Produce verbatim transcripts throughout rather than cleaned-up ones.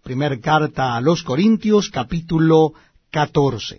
Primer carta a los Corintios, capítulo catorce.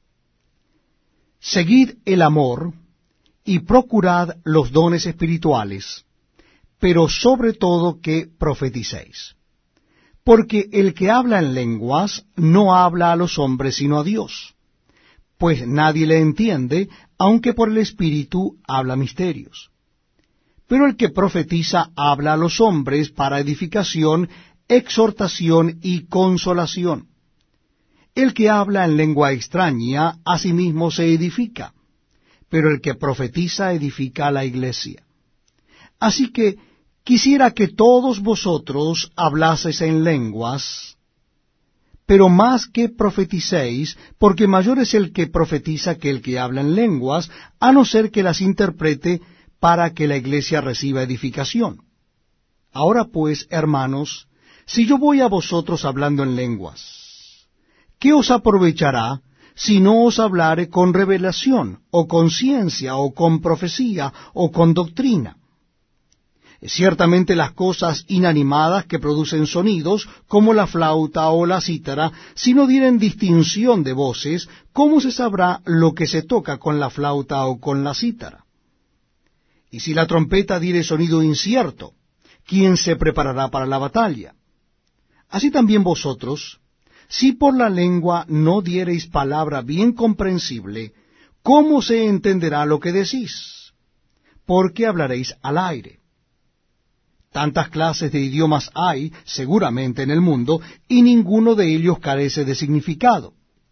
Seguid el amor y procurad los dones espirituales, pero sobre todo que profeticéis. Porque el que habla en lenguas no habla a los hombres sino a Dios, pues nadie le entiende, aunque por el Espíritu habla misterios. Pero el que profetiza habla a los hombres para edificación, exhortación y consolación. El que habla en lengua extraña a sí mismo se edifica, pero el que profetiza edifica a la iglesia. Así que quisiera que todos vosotros hablaseis en lenguas, pero más que profeticéis, porque mayor es el que profetiza que el que habla en lenguas, a no ser que las interprete para que la iglesia reciba edificación. Ahora pues, hermanos, si yo voy a vosotros hablando en lenguas, ¿qué os aprovechará si no os hablare con revelación, o con ciencia, o con profecía, o con doctrina? Ciertamente las cosas inanimadas que producen sonidos, como la flauta o la cítara, si no dieren distinción de voces, ¿cómo se sabrá lo que se toca con la flauta o con la cítara? Y si la trompeta diere sonido incierto, ¿quién se preparará para la batalla? Así también vosotros, si por la lengua no diereis palabra bien comprensible, ¿cómo se entenderá lo que decís? Porque hablaréis al aire. Tantas clases de idiomas hay, seguramente, en el mundo, y ninguno de ellos carece de significado.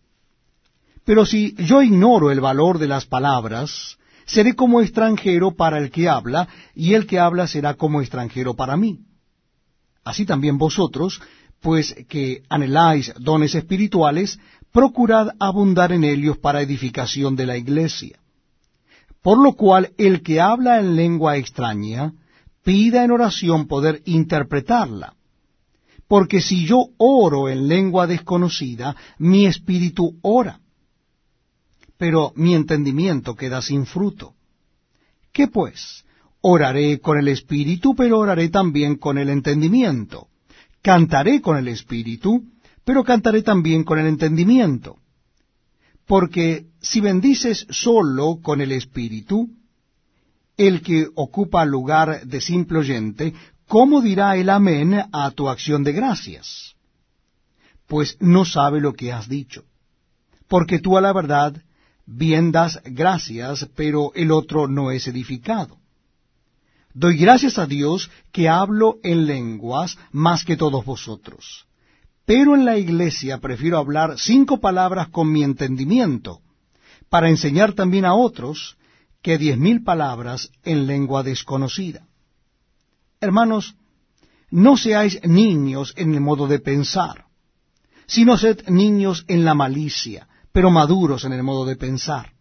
Pero si yo ignoro el valor de las palabras, seré como extranjero para el que habla, y el que habla será como extranjero para mí. Así también vosotros, pues que anheláis dones espirituales, procurad abundar en ellos para edificación de la iglesia. Por lo cual el que habla en lengua extraña, pida en oración poder interpretarla. Porque si yo oro en lengua desconocida, mi espíritu ora, pero mi entendimiento queda sin fruto. ¿Qué pues? Oraré con el espíritu, pero oraré también con el entendimiento. Cantaré con el espíritu, pero cantaré también con el entendimiento. Porque si bendices solo con el espíritu, el que ocupa lugar de simple oyente, ¿cómo dirá el amén a tu acción de gracias? Pues no sabe lo que has dicho. Porque tú a la verdad bien das gracias, pero el otro no es edificado. Doy gracias a Dios que hablo en lenguas más que todos vosotros. Pero en la iglesia prefiero hablar cinco palabras con mi entendimiento, para enseñar también a otros, que diez mil palabras en lengua desconocida. Hermanos, no seáis niños en el modo de pensar, sino sed niños en la malicia, pero maduros en el modo de pensar.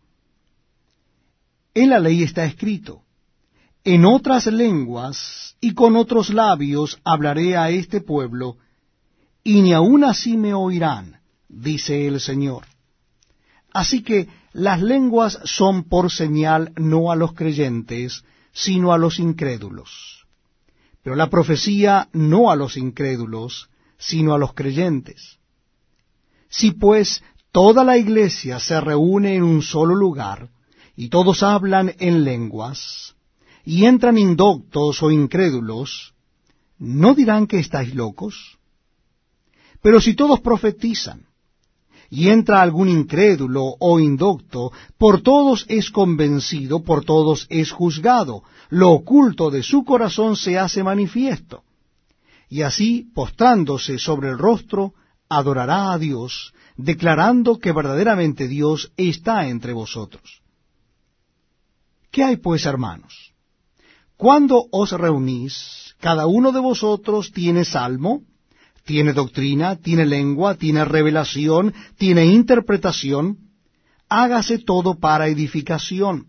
En la ley está escrito: en otras lenguas y con otros labios hablaré a este pueblo, y ni aun así me oirán, dice el Señor. Así que las lenguas son por señal no a los creyentes, sino a los incrédulos. Pero la profecía no a los incrédulos, sino a los creyentes. Si pues toda la iglesia se reúne en un solo lugar, y todos hablan en lenguas, y entran indoctos o incrédulos, ¿no dirán que estáis locos? Pero si todos profetizan, y entra algún incrédulo o indocto, por todos es convencido, por todos es juzgado, lo oculto de su corazón se hace manifiesto. Y así, postrándose sobre el rostro, adorará a Dios, declarando que verdaderamente Dios está entre vosotros. ¿Qué hay pues, hermanos? Cuando os reunís, cada uno de vosotros tiene salmo, tiene doctrina, tiene lengua, tiene revelación, tiene interpretación, hágase todo para edificación.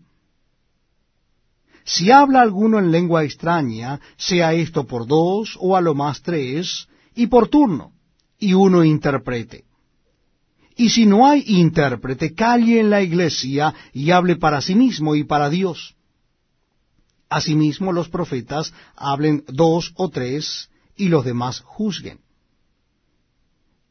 Si habla alguno en lengua extraña, sea esto por dos o a lo más tres, y por turno, y uno interprete. Y si no hay intérprete, calle en la iglesia y hable para sí mismo y para Dios. Asimismo los profetas hablen dos o tres, y los demás juzguen.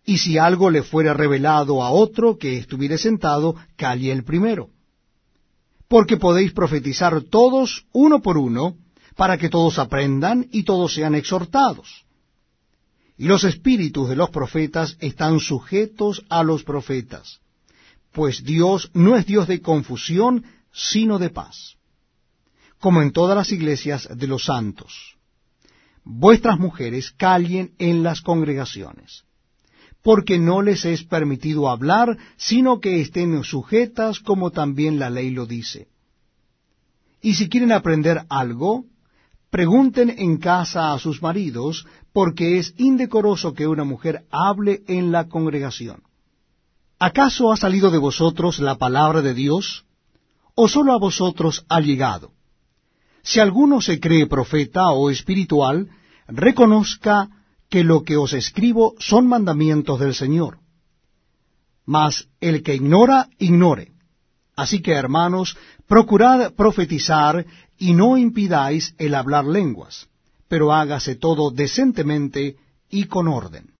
y si algo le fuera revelado a otro que estuviere sentado, calle el primero. Porque podéis profetizar todos uno por uno, para que todos aprendan y todos sean exhortados. Y los espíritus de los profetas están sujetos a los profetas, pues Dios no es Dios de confusión, sino de paz. Como en todas las iglesias de los santos, vuestras mujeres callen en las congregaciones, porque no les es permitido hablar, sino que estén sujetas como también la ley lo dice. Y si quieren aprender algo, pregunten en casa a sus maridos, porque es indecoroso que una mujer hable en la congregación. ¿Acaso ha salido de vosotros la palabra de Dios, o sólo a vosotros ha llegado? Si alguno se cree profeta o espiritual, reconozca que lo que os escribo son mandamientos del Señor. Mas el que ignora, ignore. Así que, hermanos, procurad profetizar y no impidáis el hablar lenguas, pero hágase todo decentemente y con orden.